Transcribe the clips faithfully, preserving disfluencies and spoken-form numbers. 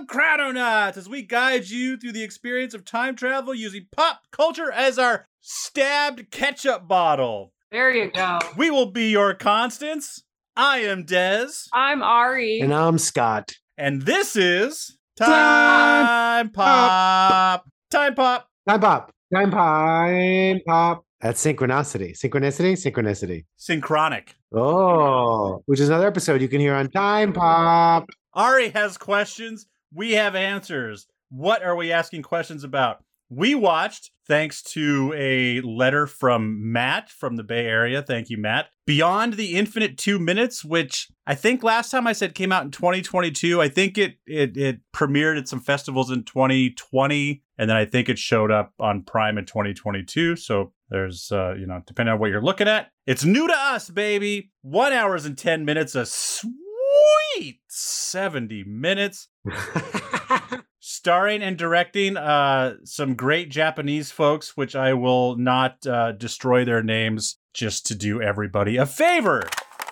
Chrononauts, as we guide you through the experience of time travel using pop culture as our stabbed ketchup bottle. There you go. We will be your constants. I am Dez. I'm Ari. And I'm Scott. And this is Time Pop. Time Pop. Time Pop. Time Time Pop. That's synchronicity. Synchronicity? Synchronicity. Synchronic. Oh, which is another episode you can hear on Time Pop. Ari has questions. We have answers. What are we asking questions about? We watched, thanks to a letter from Matt from the Bay Area. Thank you, Matt. Beyond the Infinite Two Minutes, which I think last time I said came out in twenty twenty-two. I think it it it premiered at some festivals in twenty twenty, and then I think it showed up on Prime in twenty twenty-two. So there's, uh, you know, depending on what you're looking at. It's new to us, baby. One hours and ten minutes, a sweet seventy minutes. Starring and directing uh, some great Japanese folks, which I will not uh, destroy their names just to do everybody a favor.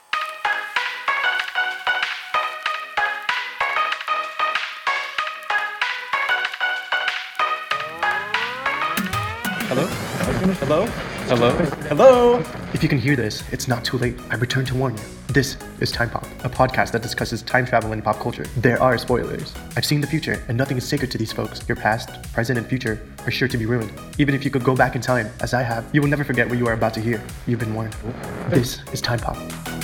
Hello? Hello? Hello? Hello? If you can hear this, it's not too late. I return to warn you. This is Time Pop, a podcast that discusses time travel and pop culture. There are spoilers. I've seen the future, and nothing is sacred to these folks. Your past, present, and future are sure to be ruined. Even if you could go back in time, as I have, you will never forget what you are about to hear. You've been warned. This is Time Pop.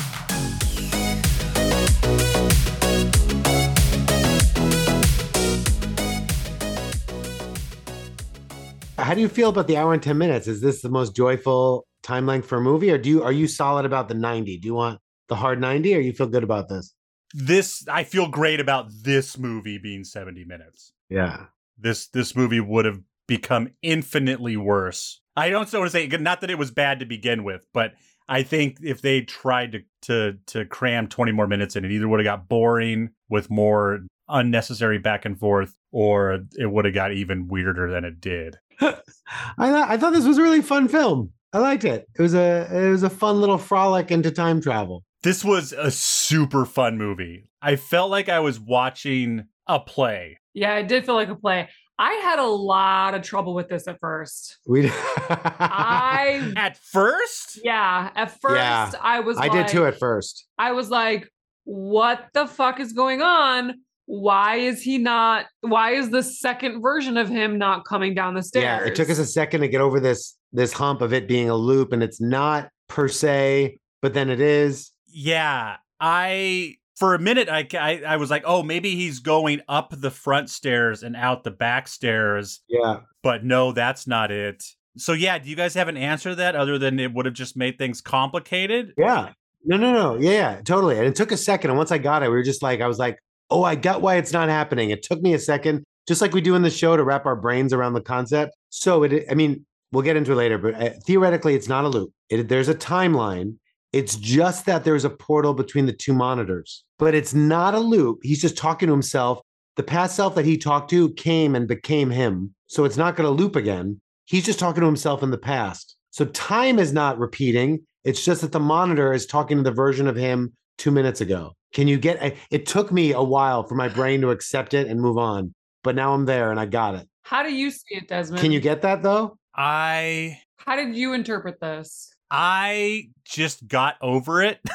How do you feel about the hour and ten minutes? Is this the most joyful time length for a movie, or do you are you solid about the ninety? Do you want the hard ninety, or you feel good about this? This, I feel great about this movie being seventy minutes. Yeah. This this movie would have become infinitely worse. I don't want to say, not that it was bad to begin with, but I think if they tried to to to cram twenty more minutes in, it either would have got boring with more unnecessary back and forth, or it would have got even weirder than it did. I thought I thought this was a really fun film. I liked it. It was a it was a fun little frolic into time travel. This was a super fun movie. I felt like I was watching a play. Yeah, it did feel like a play. I had a lot of trouble with this at first. We I At first? yeah, at first Yeah, I was I like, did too at first. I was like, what the fuck is going on? Why is he not, why is the second version of him not coming down the stairs? Yeah, it took us a second to get over this this hump of it being a loop, and it's not per se, but then it is. Yeah, I for a minute I, I I was like, oh, maybe he's going up the front stairs and out the back stairs. Yeah. But no, that's not it. So yeah, do you guys have an answer to that other than it would have just made things complicated? Yeah. No, no, no. Yeah, yeah, totally. And it took a second. And once I got it, we were just like, I was like, oh, I got why it's not happening. It took me a second, just like we do in the show, to wrap our brains around the concept. So it, I mean, we'll get into it later, but uh, theoretically, it's not a loop. It, there's a timeline. It's just that there's a portal between the two monitors, but it's not a loop. He's just talking to himself. The past self that he talked to came and became him. So it's not going to loop again. He's just talking to himself in the past. So time is not repeating. It's just that the monitor is talking to the version of him two minutes ago. Can you get, it took me a while for my brain to accept it and move on, but now I'm there and I got it. How do you see it, Desmond? Can you get that though? I How did you interpret this? I just got over it.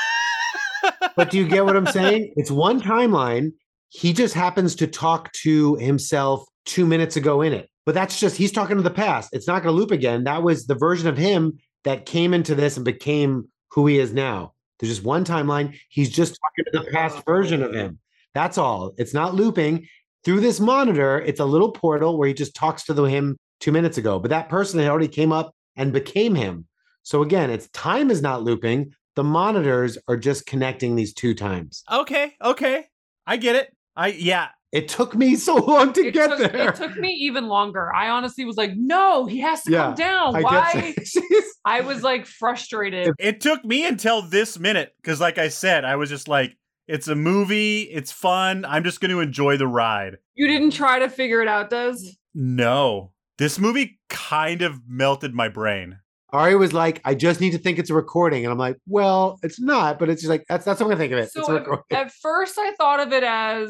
But do you get what I'm saying? It's one timeline. He just happens to talk to himself two minutes ago in it. But that's just, he's talking to the past. It's not going to loop again. That was the version of him that came into this and became who he is now. There's just one timeline. He's just talking to the past version of him. That's all. It's not looping. Through this monitor, it's a little portal where he just talks to the him two minutes ago. But that person had already came up and became him. So again, it's time is not looping. The monitors are just connecting these two times. Okay, okay. I get it. I yeah. It took me so long to It get took, there. It took me even longer. I honestly was like, no, he has to Yeah, come down. I Why? guess. I was like frustrated. It took me until this minute because, like I said, I was just like, it's a movie. It's fun. I'm just going to enjoy the ride. You didn't try to figure it out, Des? No, this movie kind of melted my brain. Ari was like, I just need to think it's a recording. And I'm like, well, it's not, but it's just like, that's that's what I'm going to think of it. So it's a at, recording. at first I thought of it as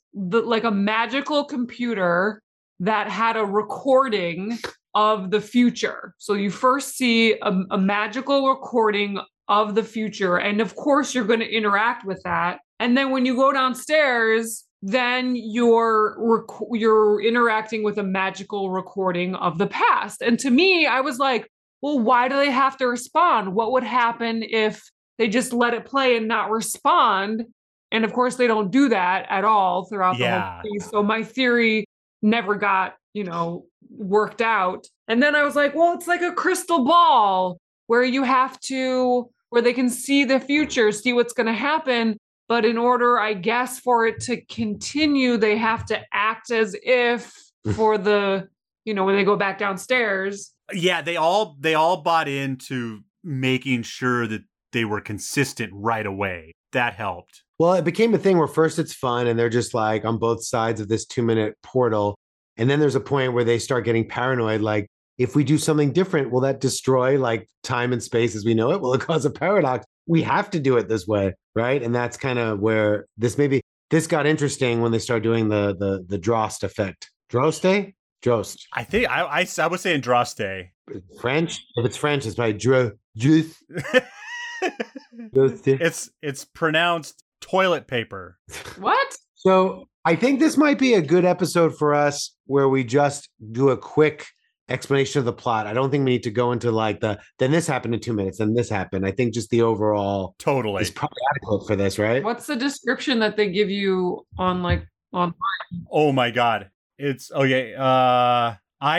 the like a magical computer that had a recording of the future. So you first see a, a magical recording of the future. And of course, you're going to interact with that. And then when you go downstairs, then you're rec- you're interacting with a magical recording of the past. And to me, I was like, well, why do they have to respond? What would happen if they just let it play and not respond? And of course, they don't do that at all throughout the Yeah. whole piece. So my theory never got, you know, worked out. And then I was like, well, it's like a crystal ball where you have to, where they can see the future, see what's going to happen. But in order, I guess, for it to continue, they have to act as if for the, you know, when they go back downstairs. Yeah, they all they all bought into making sure that they were consistent right away. That helped. Well, it became a thing where first it's fun and they're just like on both sides of this two minute portal. And then there's a point where they start getting paranoid. Like, if we do something different, will that destroy like time and space as we know it? Will it cause a paradox? We have to do it this way, right? And that's kind of where this maybe this got interesting when they started doing the the the Drost effect. Droste? Drost. I think I I, I was saying Droste. French? If it's French, it's probably Dro Drost. It's it's pronounced toilet paper. What? So I think this might be a good episode for us where we just do a quick explanation of the plot. I don't think we need to go into like the, then this happened in two minutes, then this happened. I think just the overall Totally. is probably adequate for this, right? What's the description that they give you on like, on? Oh my God. It's, okay. Uh,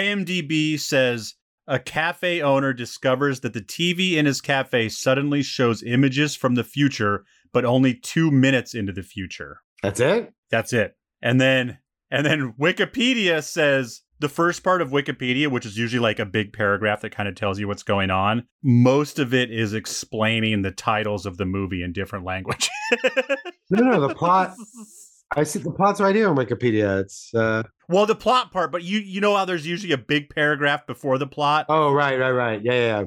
IMDb says a cafe owner discovers that the T V in his cafe suddenly shows images from the future, but only two minutes into the future. That's it? That's it. And then, and then Wikipedia says the first part of Wikipedia, which is usually like a big paragraph that kind of tells you what's going on, most of it is explaining the titles of the movie in different languages. No, no, the plot. I see the plot's right here on Wikipedia. It's uh Well, the plot part, but you you know how there's usually a big paragraph before the plot? oh right, right, right. Yeah, yeah, yeah.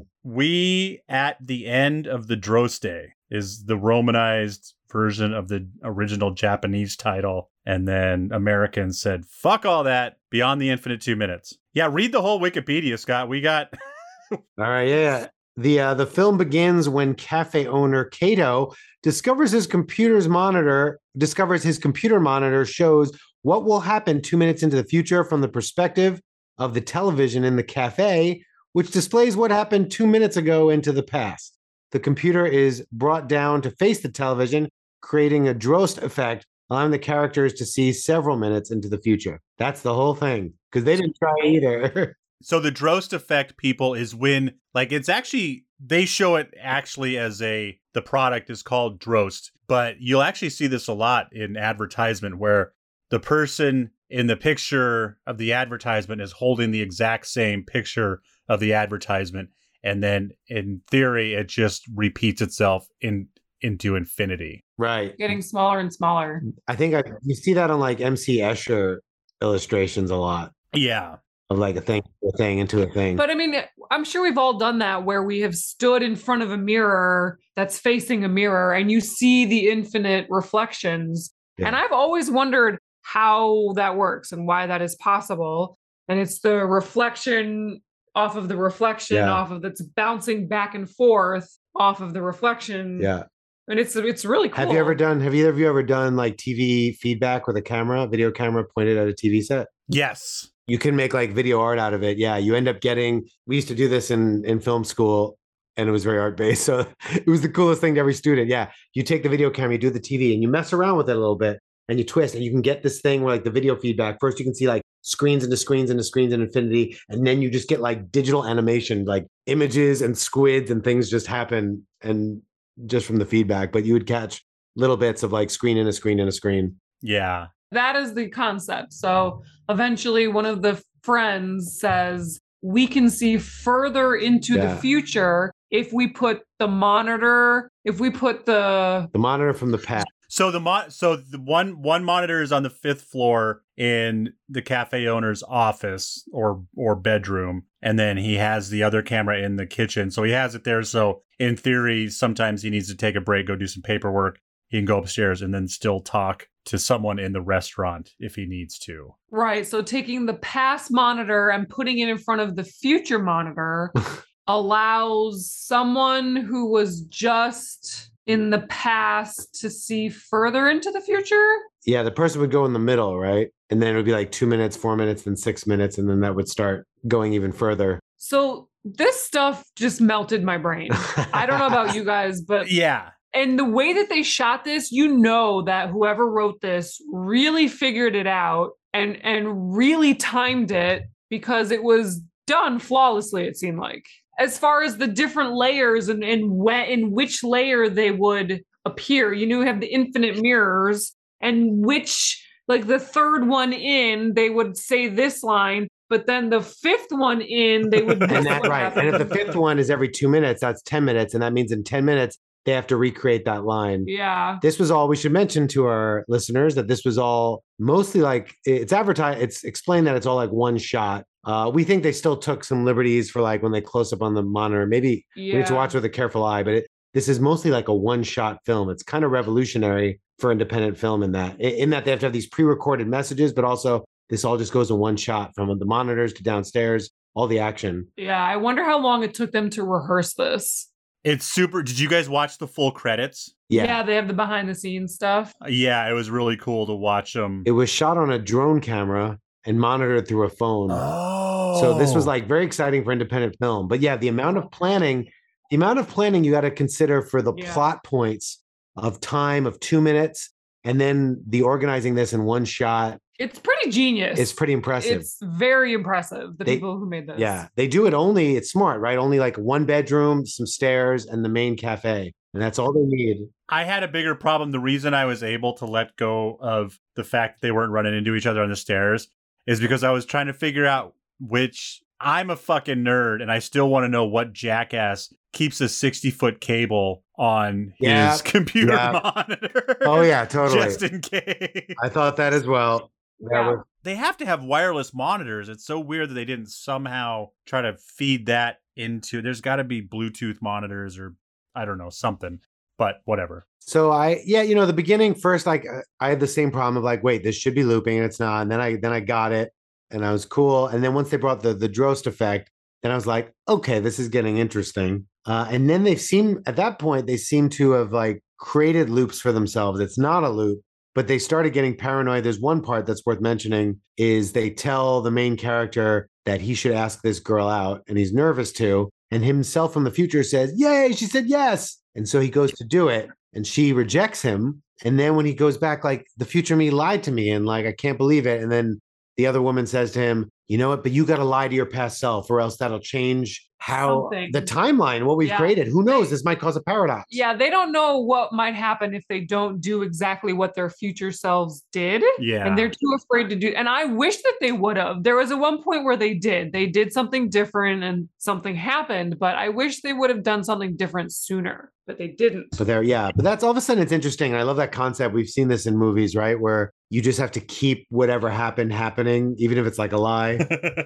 We at the end of the Droste is the Romanized version of the original Japanese title. And then Americans said, fuck all that, Beyond the Infinite Two Minutes. Yeah, read the whole Wikipedia, Scott. We got... All right, yeah, yeah. The uh, the film begins when cafe owner Kato discovers his computer's monitor, discovers his computer monitor shows what will happen two minutes into the future from the perspective of the television in the cafe, which displays what happened two minutes ago into the past. The computer is brought down to face the television, creating a Drost effect, allowing the characters to see several minutes into the future. That's the whole thing, because they didn't try either. So the Drost effect, people, is when, like, it's actually, they show it actually as a, the product is called Drost, but you'll actually see this a lot in advertisement where the person in the picture of the advertisement is holding the exact same picture of the advertisement. And then in theory, it just repeats itself in into infinity. Right. Getting smaller and smaller. I think I, you see that on like M C Escher illustrations a lot. Yeah. Of like a thing, a thing into a thing. But I mean, I'm sure we've all done that where we have stood in front of a mirror that's facing a mirror and you see the infinite reflections. Yeah. And I've always wondered how that works and why that is possible. And it's the reflection off of the reflection Yeah. off of that's bouncing back and forth off of the reflection. Yeah. And it's it's really cool. Have you ever done, have either of you ever done like T V feedback with a camera, video camera pointed at a T V set? Yes. You can make like video art out of it. Yeah. You end up getting, we used to do this in, in film school and it was very art based. So it was the coolest thing to every student. Yeah. You take the video camera, you do the T V and you mess around with it a little bit and you twist and you can get this thing where like the video feedback, first you can see like screens into screens into screens in infinity. And then you just get like digital animation, like images and squids and things just happen. And just from the feedback, but you would catch little bits of like screen in a screen in a screen. Yeah. That is the concept. So eventually one of the friends says, we can see further into Yeah. the future if we put the monitor, if we put the, The monitor from the past. So the mo- so the one one monitor is on the fifth floor in the cafe owner's office or or bedroom, and then he has the other camera in the kitchen. So he has it there. So in theory, sometimes he needs to take a break, go do some paperwork. He can go upstairs and then still talk to someone in the restaurant if he needs to. Right. So taking the past monitor and putting it in front of the future monitor allows someone who was just in the past to see further into the future. Yeah, the person would go in the middle, right? And then it would be like two minutes, four minutes, then six minutes, and then that would start going even further. So this stuff just melted my brain. I don't know about you guys, but yeah. And the way that they shot this, you know that whoever wrote this really figured it out and and really timed it because it was done flawlessly, it seemed like. As far as the different layers and, and when, in which layer they would appear, you know, you have the infinite mirrors and which, like the third one in, they would say this line, but then the fifth one in, they would. and that, right. And if the fifth one is every two minutes, that's ten minutes. And that means in ten minutes, they have to recreate that line. Yeah. This was all we should mention to our listeners that this was all mostly like it's advertised. It's explained that it's all like one shot. Uh, we think they still took some liberties for like when they close up on the monitor. Maybe yeah. we need to watch with a careful eye, but it, this is mostly like a one shot film. It's kind of revolutionary for independent film in that, in that they have to have these pre-recorded messages, but also this all just goes in one shot from the monitors to downstairs, all the action. Yeah. I wonder how long it took them to rehearse this. It's super. Did you guys watch the full credits? Yeah. Yeah, they have the behind the scenes stuff. Yeah, it was really cool to watch them. It was shot on a drone camera and monitored through a phone. Oh. So this was like very exciting for independent film. But yeah, the amount of planning, the amount of planning you got to consider for the yeah. plot points of time of two minutes and then the organizing this in one shot. It's pretty genius. It's pretty impressive. It's very impressive, the they, people who made this. Yeah, they do it only, it's smart, right? Only like one bedroom, some stairs, and the main cafe. And that's all they need. I had a bigger problem. The reason I was able to let go of the fact that they weren't running into each other on the stairs is because I was trying to figure out which... I'm a fucking nerd, and I still want to know what jackass keeps a sixty-foot cable on yeah, his computer yeah. monitor. Oh, yeah, totally. Just in case. I thought that as well. Yeah. Was... They have to have wireless monitors. It's so weird that they didn't somehow try to feed that into... There's got to be Bluetooth monitors or, I don't know, something. But whatever. So I, yeah, you know, the beginning first, like I had the same problem of like, wait, this should be looping and it's not. And then I, then I got it. And I was cool. And then once they brought the the Drost effect, then I was like, okay, this is getting interesting. Uh, and then they seem, at that point, they seem to have like created loops for themselves. It's not a loop, but they started getting paranoid. There's one part that's worth mentioning is they tell the main character that he should ask this girl out and he's nervous to. And himself from the future says, yay, she said yes. And so he goes to do it and she rejects him. And then when he goes back, like the future me lied to me and like, I can't believe it. And then the other woman says to him, you know what, but you got to lie to your past self or else that'll change how Something. the timeline, what we've yeah. created. Who knows? This might cause a paradox. Yeah, they don't know what might happen if they don't do exactly what their future selves did. Yeah. And they're too afraid to do. And I wish that they would have. There was a one point where they did. They did something different and something happened, but I wish they would have done something different sooner, but they didn't. But there, yeah. But that's all of a sudden it's interesting. And I love that concept. We've seen this in movies, right? Where you just have to keep whatever happened happening, even if it's like a lie.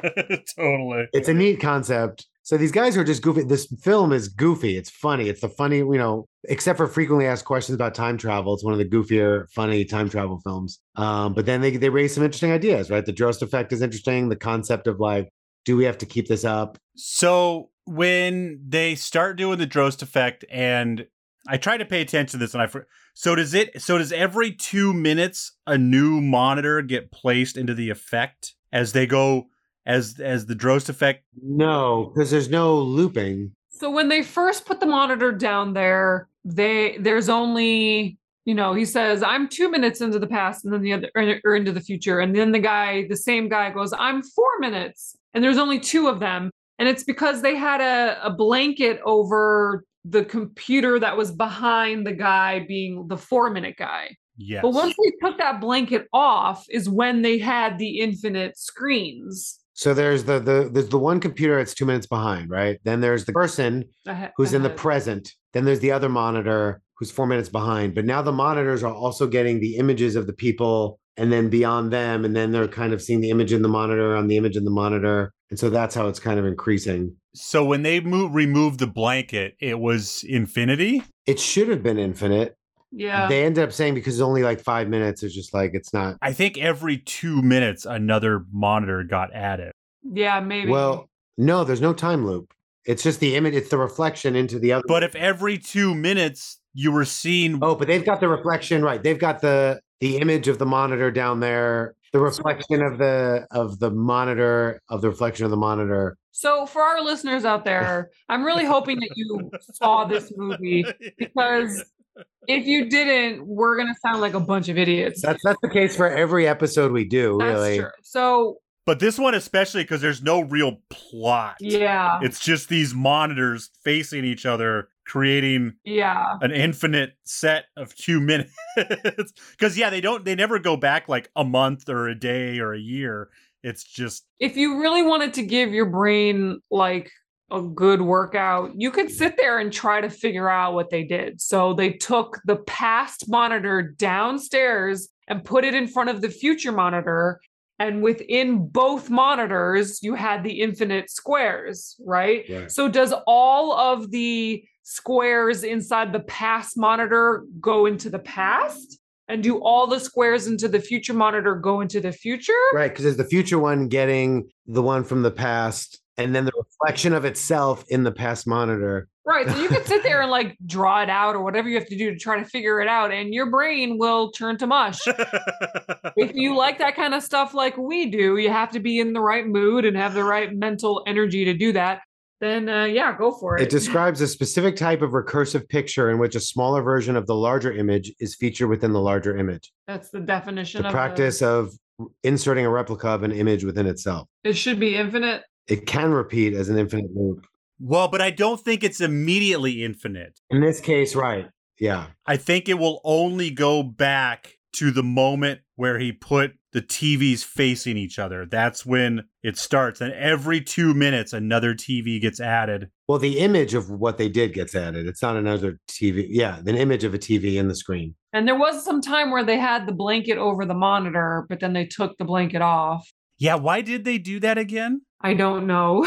Totally. It's a neat concept. So these guys are just goofy. This film is goofy. It's funny. It's the funny, you know, except for frequently asked questions about time travel. It's one of the goofier, funny time travel films. Um, but then they, they raise some interesting ideas, right? The Drost effect is interesting. The concept of like, do we have to keep this up? So when they start doing the Drost effect, and I try to pay attention to this, and I so does it. So does every two minutes a new monitor get placed into the effect as they go? As as the Drost effect? No, because there's no looping. So when they first put the monitor down there, they there's only, you know, he says, I'm two minutes into the past and then the other or, or into the future. And then the guy, the same guy goes, I'm four minutes. And there's only two of them. And it's because they had a, a blanket over the computer that was behind the guy being the four minute guy. Yes. But once they took that blanket off is when they had the infinite screens. So there's the the there's the one computer that's two minutes behind, right? Then there's the person who's in the present. Then there's the other monitor who's four minutes behind. But now the monitors are also getting the images of the people and then beyond them. And then they're kind of seeing the image in the monitor on the image in the monitor. And so that's how it's kind of increasing. So when they move, removed the blanket, it was infinity? It should have been infinite. Yeah. they ended up saying because it's only like five minutes, it's just like it's not. I think every two minutes another monitor got added. Yeah, maybe. Well, no, there's no time loop. It's just the image. It's the reflection into the other. But if every two minutes you were seeing, oh, but they've got the reflection right. They've got the the image of the monitor down there, the reflection of the of the monitor of the reflection of the monitor. So for our listeners out there, I'm really hoping that you saw this movie, because if you didn't, we're gonna sound like a bunch of idiots. That's that's the case for every episode we do. That's really. true. So. But this one especially, because there's no real plot. Yeah. It's just these monitors facing each other, creating yeah an infinite set of two minutes. Because yeah, they don't they never go back like a month or a day or a year. It's just, if you really wanted to give your brain like a good workout, you could sit there and try to figure out what they did. So they took the past monitor downstairs and put it in front of the future monitor. And within both monitors, you had the infinite squares, right? Right. So does all of the squares inside the past monitor go into the past? And do all the squares into the future monitor go into the future? Right, because there's the future one getting the one from the past, and then the reflection of itself in the past monitor. Right. So you could sit there and like draw it out or whatever you have to do to try to figure it out, and your brain will turn to mush. If you like that kind of stuff like we do, you have to be in the right mood and have the right mental energy to do that. Then uh, yeah, go for it. It describes a specific type of recursive picture in which a smaller version of the larger image is featured within the larger image. That's the definition The of practice the... of inserting a replica of an image within itself. It should be infinite. It can repeat as an infinite loop. well, but I don't think it's immediately infinite. In this case, right. Yeah. I think it will only go back to the moment where he put the T Vs facing each other. That's when it starts. And every two minutes, another T V gets added. Well, the image of what they did gets added. It's not another T V. Yeah, an image of a T V in the screen. And there was some time where they had the blanket over the monitor, but then they took the blanket off. Yeah, why did they do that again? I don't know.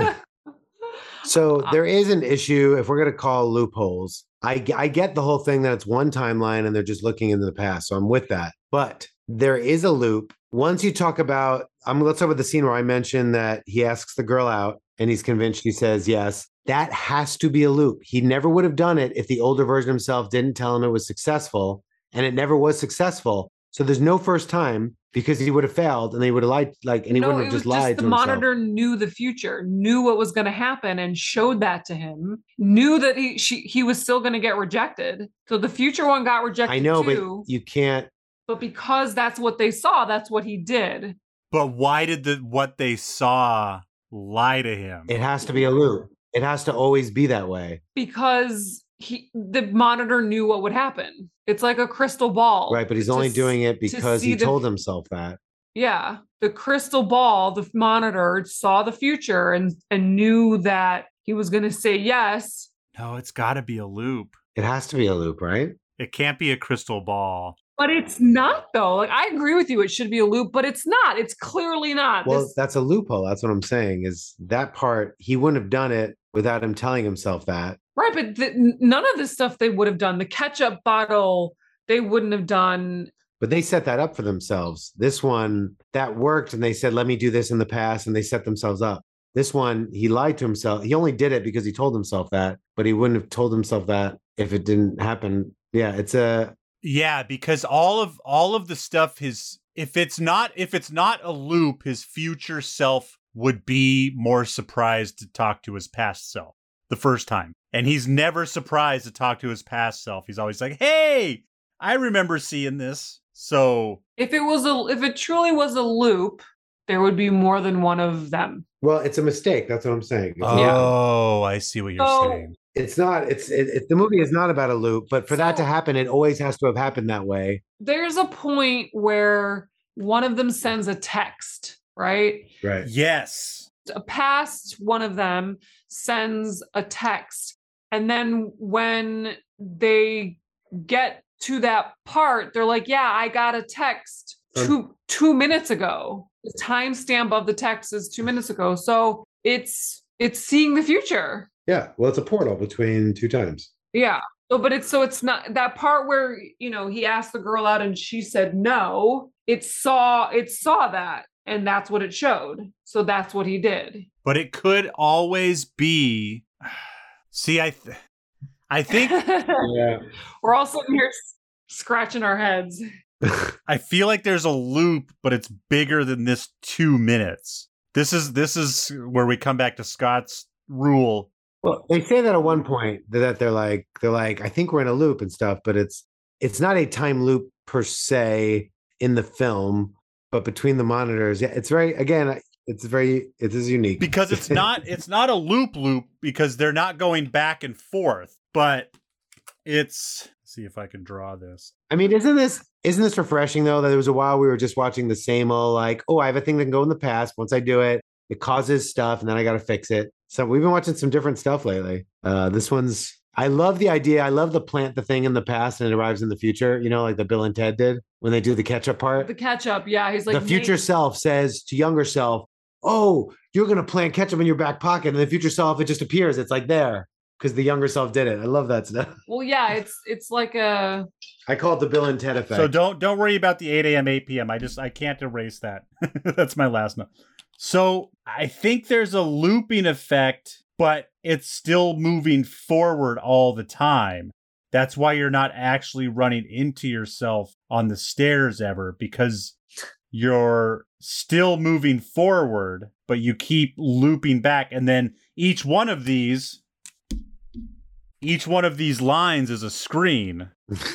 So there is an issue, if we're going to call loopholes. I, I get the whole thing that it's one timeline and they're just looking into the past. So I'm with that. But there is a loop. Once you talk about, um, let's start with the scene where I mentioned that he asks the girl out and he's convinced she says yes. That has to be a loop. He never would have done it if the older version himself didn't tell him it was successful, and it never was successful. So there's no first time, because he would have failed and they would have lied, like, and he no, wouldn't have it was just lied the to himself. monitor knew the future, knew what was going to happen, and showed that to him. Knew that he she he was still going to get rejected. So the future one got rejected. I know, too, but you can't. but because that's what they saw, that's what he did. But why did the what they saw lie to him? It has to be a loop. It has to always be that way. Because he the monitor knew what would happen. It's like a crystal ball. Right, but he's to only s- doing it to because see he the- told himself that. Yeah, the crystal ball, the monitor saw the future and and knew that he was going to say yes. No, it's got to be a loop. It has to be a loop, right? It can't be a crystal ball. But it's not, though. Like, I agree with you. It should be a loop, but it's not. It's clearly not. Well, This- that's a loophole. That's what I'm saying, is that part, he wouldn't have done it without him telling himself that. right, but the, none of this stuff they would have done. The ketchup bottle, they wouldn't have done. But they set that up for themselves. This one, that worked, and they said, let me do this in the past, and they set themselves up. This one, he lied to himself. He only did it because he told himself that, but he wouldn't have told himself that if it didn't happen. Yeah, it's a... Yeah, because all of all of the stuff his if it's not if it's not a loop, his future self would be more surprised to talk to his past self the first time. And he's never surprised to talk to his past self. He's always like, "Hey, I remember seeing this." So, If it was a, if it truly was a loop, there would be more than one of them. Well, it's a mistake. That's what I'm saying. It's, oh, I see what you're So- saying. it's not, it's, it, it, the movie is not about a loop, but for that to So- happen, it always has to have happened that way. There's a point where one of them sends a text, right? Right. Yes. A past one of them sends a text, and then when they get to that part, they're like, yeah, I got a text two two minutes ago. The timestamp of the text is two minutes ago. So it's it's seeing the future. Yeah. Well, it's a portal between two times. Yeah. So, but it's so it's not that part where, you know, he asked the girl out and she said no. It saw it saw that, and that's what it showed. So that's what he did. But it could always be. See, I, th- I think Yeah. We're all sitting here scratching our heads. I feel like there's a loop, but it's bigger than this two minutes. This is this is where we come back to Scott's rule. Well, they say that at one point that they're like they're like I think we're in a loop and stuff, but it's it's not a time loop per se in the film, but between the monitors, yeah, it's very again, it's very it is unique Because it's not it's not a loop loop because they're not going back and forth, but it's let's see if I can draw this. I mean, isn't this isn't this refreshing though? That there was a while we were just watching the same old like, oh, I have a thing that can go in the past. Once I do it, it causes stuff, and then I got to fix it. So we've been watching some different stuff lately. Uh, this one's I love the idea. I love the plant the thing in the past and it arrives in the future. You know, like the Bill and Ted did when they do the catch up part. The catch up, yeah. He's like The future "Nate." self says to younger self, "Oh, you're gonna plant ketchup in your back pocket," and the future self it just appears. It's like there because the younger self did it. I love that stuff. Well, yeah, it's it's like a I call it the Bill and Ted effect. So don't don't worry about the eight a.m. eight p.m. I just I can't erase that. That's my last note. So I think there's a looping effect, but it's still moving forward all the time. That's why you're not actually running into yourself on the stairs ever, because you're still moving forward, but you keep looping back. And then each one of these, each one of these lines is a screen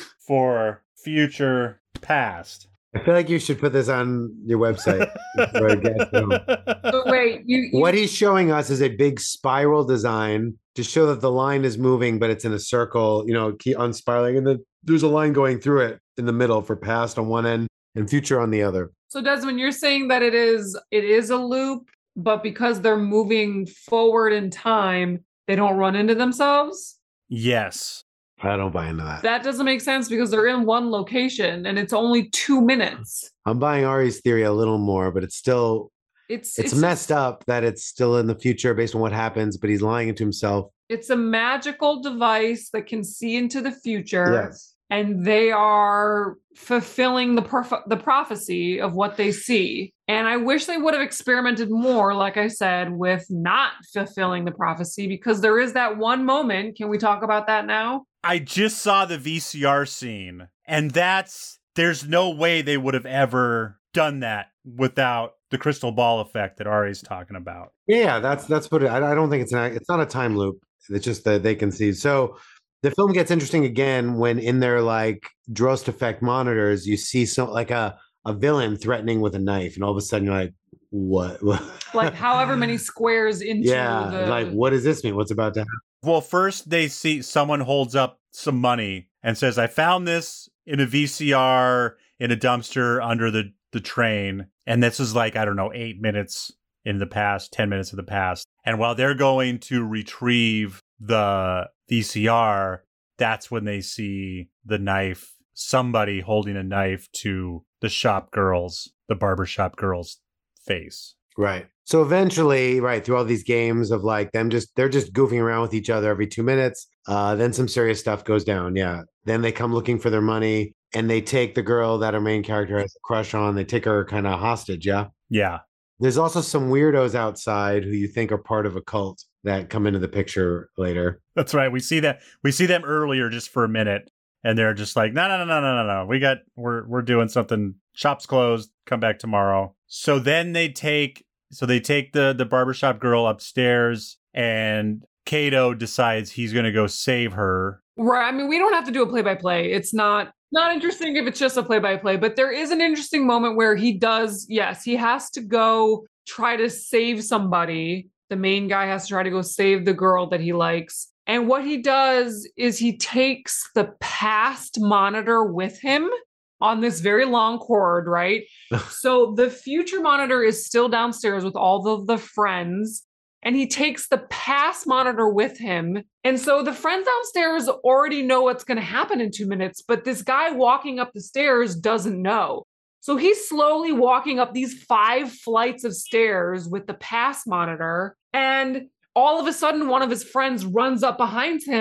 for future, past. I feel like you should put this on your website. for a guest film. but wait, you, you What he's showing us is a big spiral design to show that the line is moving, but it's in a circle, you know, keep on spiraling. And then there's a line going through it in the middle for past on one end and future on the other. So Desmond, you're saying that it is it is a loop, but because they're moving forward in time, they don't run into themselves? Yes. I don't buy into that. That doesn't make sense because they're in one location and it's only two minutes. I'm buying Ari's theory a little more, but it's still It's it's, it's messed up that it's still in the future based on what happens, but he's lying into himself. It's a magical device that can see into the future. Yes. And they are fulfilling the perf- the prophecy of what they see. And I wish they would have experimented more, like I said, with not fulfilling the prophecy, because there is that one moment. Can we talk about that now? I just saw the V C R scene, and that's there's no way they would have ever done that without the crystal ball effect that Ari's talking about. Yeah, that's that's what it, I, I don't think it's an it's not a time loop. It's just that they can see. So the film gets interesting again when in their like Drost effect monitors, you see some like a a villain threatening with a knife, and all of a sudden you're like, what? Like however many squares into yeah, the like what does this mean? What's about to happen? Well, first they see someone holds up some money and says, I found this in a V C R in a dumpster under the, the train. And this is like, I don't know, eight minutes in the past, ten minutes in the past. And while they're going to retrieve the V C R, that's when they see the knife, somebody holding a knife to the shop girl's, the barbershop girl's face. Right. So eventually, right, through all these games of like them just they're just goofing around with each other every two minutes. Uh, then some serious stuff goes down. Yeah. Then they come looking for their money and they take the girl that our main character has a crush on. They take her kind of hostage. Yeah. Yeah. There's also some weirdos outside who you think are part of a cult that come into the picture later. That's right. We see that we see them earlier just for a minute, and they're just like, no, no, no, no, no, no, no. We got we're we're doing something. Shop's closed. Come back tomorrow. So then they take so they take the the barbershop girl upstairs, and Kato decides he's going to go save her. Right. I mean, we don't have to do a play-by-play. It's not not interesting if it's just a play-by-play, but there is an interesting moment where he does, yes, he has to go try to save somebody. The main guy has to try to go save the girl that he likes. And what he does is he takes the past monitor with him on this very long cord, right? So the future monitor is still downstairs with all of the friends. And he takes the past monitor with him. And so the friends downstairs already know what's going to happen in two minutes, but this guy walking up the stairs doesn't know. So he's slowly walking up these five flights of stairs with the past monitor. And all of a sudden, one of his friends runs up behind him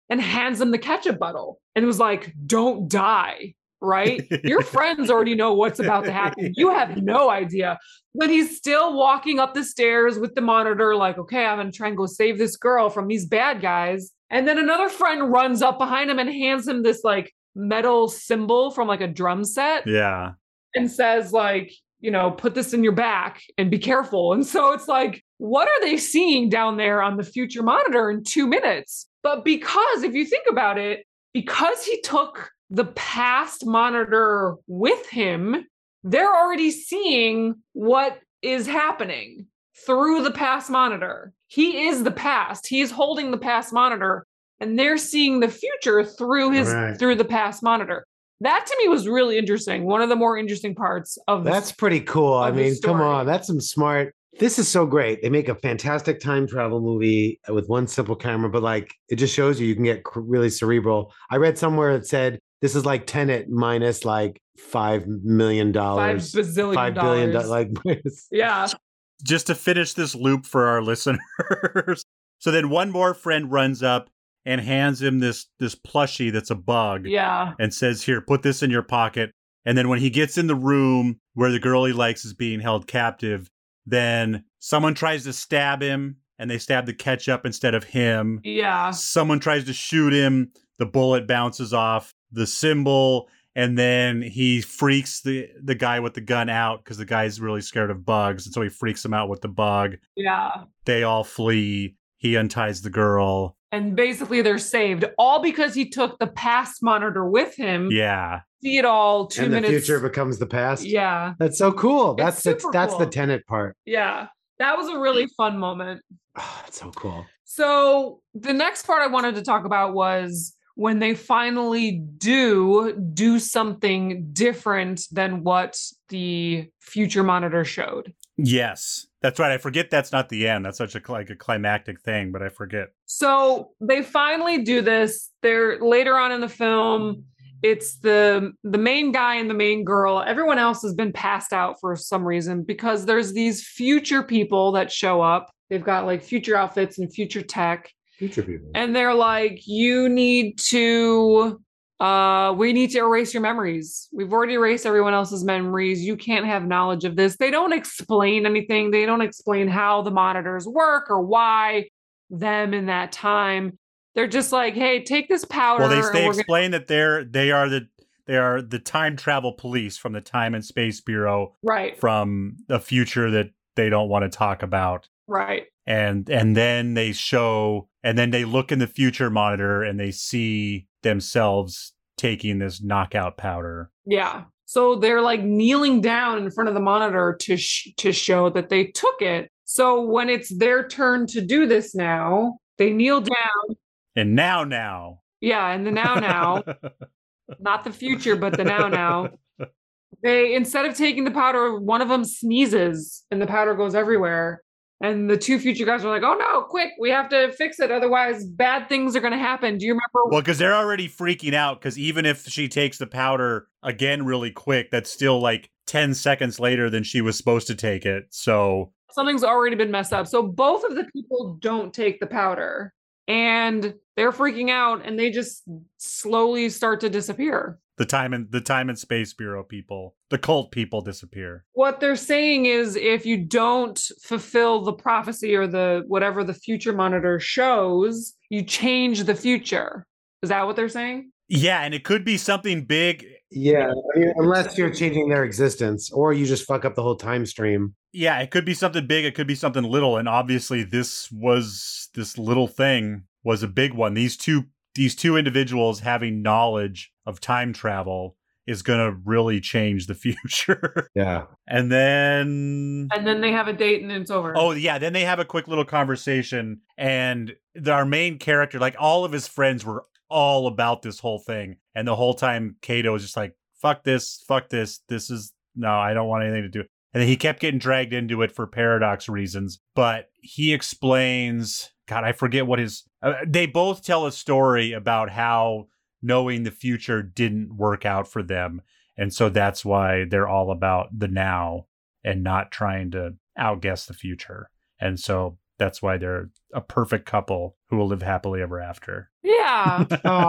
and hands him the ketchup bottle and was like, don't die, right? Your friends already know what's about to happen. You have no idea. But he's still walking up the stairs with the monitor, like, okay, I'm going to try and go save this girl from these bad guys. And then another friend runs up behind him and hands him this like metal cymbal from like a drum set. Yeah. And says like, you know, put this in your back and be careful. And so it's like, what are they seeing down there on the future monitor in two minutes? But because if you think about it, because he took the past monitor with him, they're already seeing what is happening through the past monitor. He is the past. He is holding the past monitor, and they're seeing the future through his Right. through the past monitor. That to me was really interesting. One of the more interesting parts of this. That's pretty cool. I of the mean, come story. on. That's some smart. This is so great. They make a fantastic time travel movie with one simple camera, but like it just shows you you can get cr- really cerebral. I read somewhere it said this is like Tenet minus like five million five dollars, bazillion five billion dollars. do- like minus- Yeah. Just to finish this loop for our listeners. So then one more friend runs up and hands him this this plushie that's a bug Yeah. and says, here, put this in your pocket. And then when he gets in the room where the girl he likes is being held captive, then someone tries to stab him and they stab the ketchup instead of him. Yeah. Someone tries to shoot him. The bullet bounces off the symbol. And then he freaks the, the guy with the gun out because the guy's really scared of bugs. And so he freaks him out with the bug. Yeah. They all flee. He unties the girl. And basically they're saved all because he took the past monitor with him. Yeah. See it all two and the minutes. future becomes the past. Yeah. That's so cool. It's That's the, super that's the cool. Tenet part. Yeah. That was a really fun moment. Oh, that's so cool. So the next part I wanted to talk about was when they finally do do something different than what the future monitor showed. Yes. That's right. I forget that's not the end. That's such a like a climactic thing, but I forget. So they finally do this. They're later on in the film. It's the the main guy and the main girl. Everyone else has been passed out for some reason because there's these future people that show up. They've got like future outfits and future tech. Future people. And they're like, you need to, uh, we need to erase your memories. We've already erased everyone else's memories. You can't have knowledge of this. They don't explain anything. They don't explain how the monitors work or why them in that time. They're just like, hey, take this powder. Well, they, and they we're gonna-" explain that they're they are the they are the time travel police from the Time and Space Bureau Right, from a future that they don't want to talk about. right. And and then they show and then they look in the future monitor and they see themselves taking this knockout powder. Yeah. So they're like kneeling down in front of the monitor to sh- to show that they took it. So when it's their turn to do this now, they kneel down. And now now. Yeah, and the now now, not the future, but the now now. They instead of taking the powder, one of them sneezes and the powder goes everywhere. And the two future guys are like, "Oh no, quick, we have to fix it, otherwise bad things are going to happen." Do you remember? Well, because they're already freaking out because even if she takes the powder again really quick, that's still like ten seconds later than she was supposed to take it. So Something's already been messed up. So both of the people don't take the powder and they're freaking out and they just slowly start to disappear. the time and the Time and Space Bureau people, the cult people disappear. What they're saying is if you don't fulfill the prophecy or the whatever the future monitor shows, you change the future. Is that what they're saying? Yeah, and it could be something big. Yeah, I mean, unless you're changing their existence, or you just fuck up the whole time stream. Yeah, it could be something big. It could be something little. And obviously, this was this little thing was a big one. These two these two individuals having knowledge of time travel is going to really change the future. Yeah. And then And then they have a date and it's over. Oh, yeah. Then they have a quick little conversation. And the, our main character, like all of his friends were all about this whole thing. And the whole time, Kato was just like, fuck this, fuck this. This is, no, I don't want anything to do. And then he kept getting dragged into it for paradox reasons. But he explains, God, I forget what his, uh, they both tell a story about how knowing the future didn't work out for them. And so that's why they're all about the now and not trying to outguess the future. And so that's why they're a perfect couple who will live happily ever after. Yeah.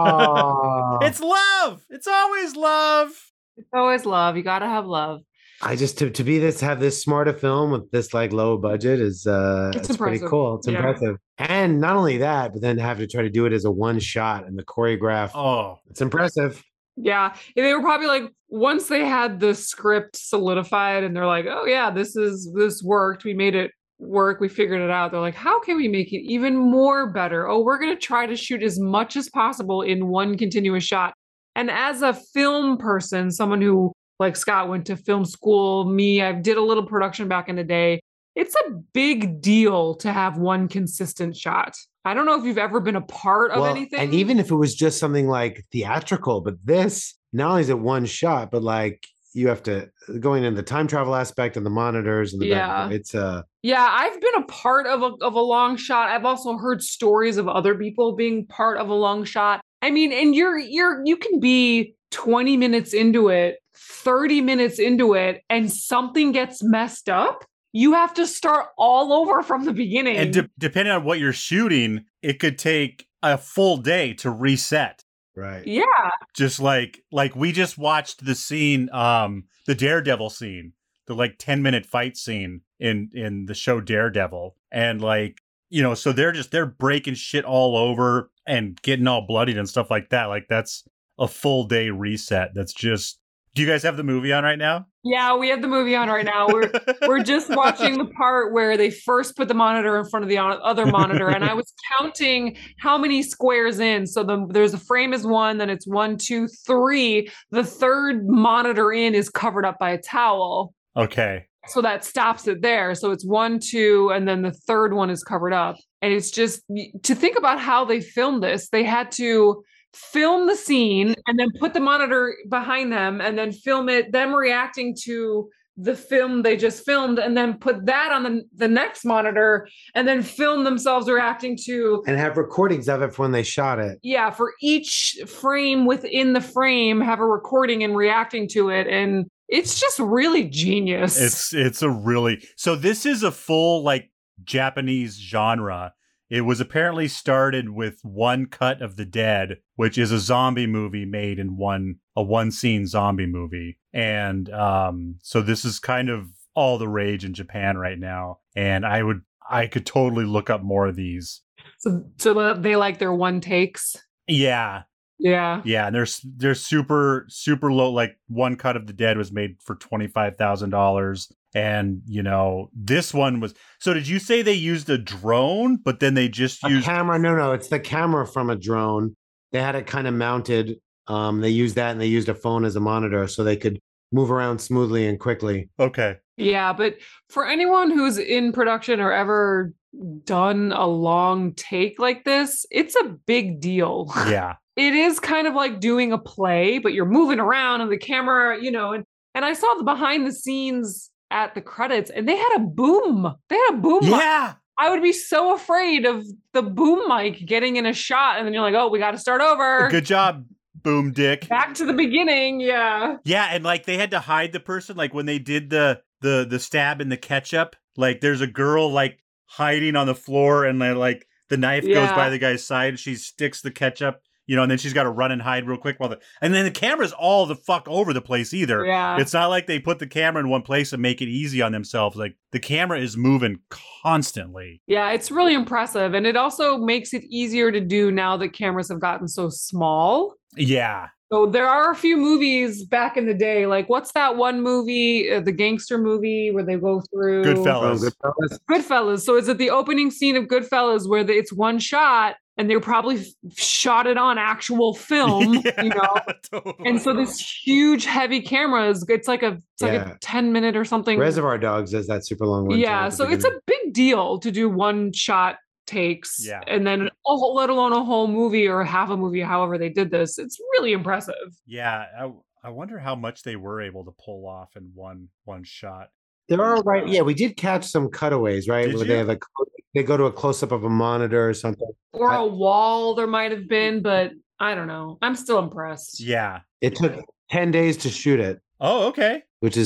Oh, It's love. It's always love. It's always love. You gotta have love. I just to, to be this have this smart a film with this like low budget is uh It's it's, pretty impressive. cool. It's Yeah. impressive. And not only that, but then have to try to do it as a one shot and the choreograph. Oh, It's impressive. Yeah. And they were probably like, once they had the script solidified and they're like, oh yeah, this is this worked. We made it work. We figured it out. They're like, how can we make it even more better? Oh, we're gonna try to shoot as much as possible in one continuous shot. And as a film person, someone who like Scott went to film school, me, I did a little production back in the day. It's a big deal to have one consistent shot. I don't know if you've ever been a part of Well, anything. and even if it was just something like theatrical, but this not only is it one shot, but like you have to going in the time travel aspect and the monitors and the Yeah. back, it's uh Yeah, I've been a part of a of a long shot. I've also heard stories of other people being part of a long shot. I mean, and you're you're you can be twenty minutes into it, thirty minutes into it, and something gets messed up. You have to start all over from the beginning. and de- depending on what you're shooting, it could take a full day to reset. right. yeah. Just like like we just watched the scene, um, the Daredevil scene, the like ten minute fight scene in in the show Daredevil, and like you know, so they're just they're breaking shit all over and getting all bloodied and stuff like that. Like that's a full day reset. That's just. Do you guys have the movie on right now? Yeah, we have the movie on right now. We're we're just watching the part where they first put the monitor in front of the o- other monitor, and I was counting how many squares in. So the there's a frame is one, then it's one, two, three. The third monitor in is covered up by a towel, Okay. so that stops it there. So it's one, two, and then the third one is covered up. And it's just to think about how they filmed this. They had to film the scene and then put the monitor behind them and then film it, them reacting to the film they just filmed, and then put that on the, the next monitor and then film themselves reacting to, And have recordings of it for when they shot it. yeah, for each frame within the frame, have a recording and reacting to it. And it's just really genius. It's it's a really so this is a full like Japanese genre. It was apparently started with One Cut of the Dead, which is a zombie movie made in one a one scene zombie movie. And um so this is kind of all the rage in Japan right now. And I would I could totally look up more of these. so, so they like their one takes. Yeah. Yeah. Yeah, and they're s- they're super super low. Like One Cut of the Dead was made for twenty five thousand dollars, and you know this one was. So did you say they used a drone, but then they just A used? camera, no, no, it's the camera from a drone. They had it kind of mounted. Um, they used that and they used a phone as a monitor so they could move around smoothly and quickly. Okay, Yeah, but for anyone who's in production or ever done a long take like this, it's a big deal. yeah, It is kind of like doing a play, but you're moving around and the camera, you know, and and I saw the behind the scenes at the credits and they had a boom. They had a boom mic. yeah. I would be so afraid of the boom mic getting in a shot and then you're like, "Oh, we got to start over." Good job, Boom Dick. Back to the beginning. Yeah. Yeah, and like they had to hide the person, like when they did the the the stab in the ketchup. Like there's a girl like hiding on the floor, and then like the knife goes Yeah. by the guy's side. She sticks the ketchup, you know, and then she's got to run and hide real quick while the and then the camera's all the fuck over the place either. Yeah. It's not like they put the camera in one place and make it easy on themselves. Like the camera is moving constantly. Yeah, it's really impressive. And it also makes it easier to do now that cameras have gotten so small. Yeah. So there are a few movies back in the day, like what's that one movie, uh, the gangster movie where they go through Goodfellas. Oh, Goodfellas. Goodfellas. So is it the opening scene of Goodfellas where the, it's one shot and they probably f- shot it on actual film, Yeah, you know? totally. And so this huge heavy camera is, it's like a, it's like Yeah. a ten minute or something. Reservoir Dogs does that super long one. too, Yeah, at the so it's a beginning. big deal to do one shot takes, Yeah. and then a whole, let alone a whole movie or half a movie. However they did this, it's really impressive. Yeah, I, I wonder how much they were able to pull off in one one shot. There are right. Yeah, we did catch some cutaways, right? Did Where you? they have like they go to a close up of a monitor or something. Or I- a wall there might have been, but I don't know. I'm still impressed. Yeah. It took ten days to shoot it, Oh, okay. which is